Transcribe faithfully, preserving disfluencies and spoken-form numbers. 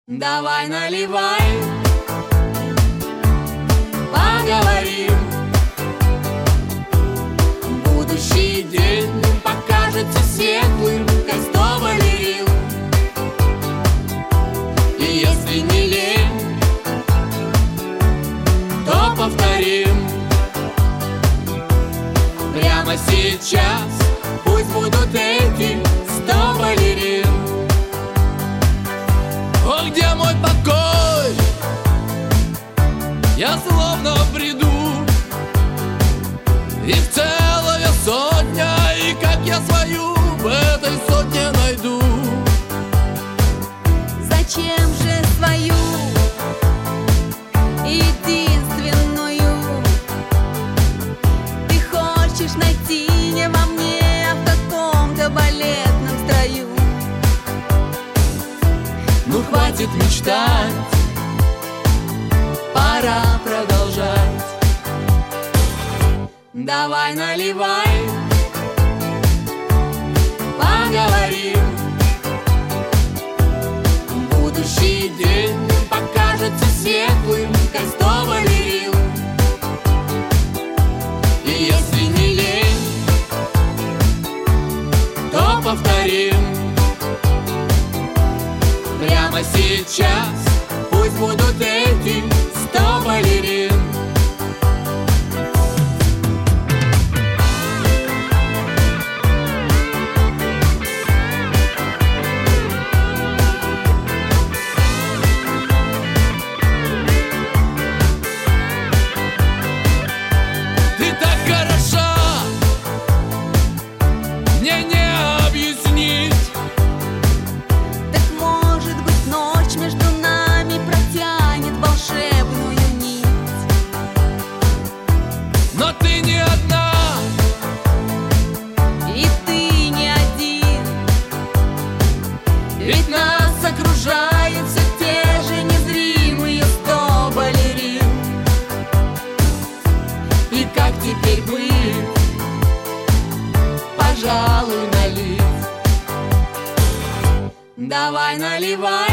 Давай наливай, поговорим. Будущий день покажется светлым, как сто балерин. И если не лень, то повторим. Прямо сейчас пусть будут эти сто балерин. О, где мой покой? Я словно бреду, их целая сотня, и как я свою в этой сотне найду? Зачем же свою единственную ты хочешь найти не во мне, а в каком-то балетном строю? Ну хватит мечтать, пора продолжать. Давай наливай, поговорим. Будущий день покажется светлым, как сто балерин. И если не лень, то повторим. Прямо сейчас пусть будут эти сто балерин. Ты так хороша, мне не объяснить. Так может быть, ночь между нами протянет волшебную нить. Но ты не одна, И ты не один, Ведь нас окружают все те же незримые сто балерин. И как теперь быть? Пожалуй, налить. Давай наливай,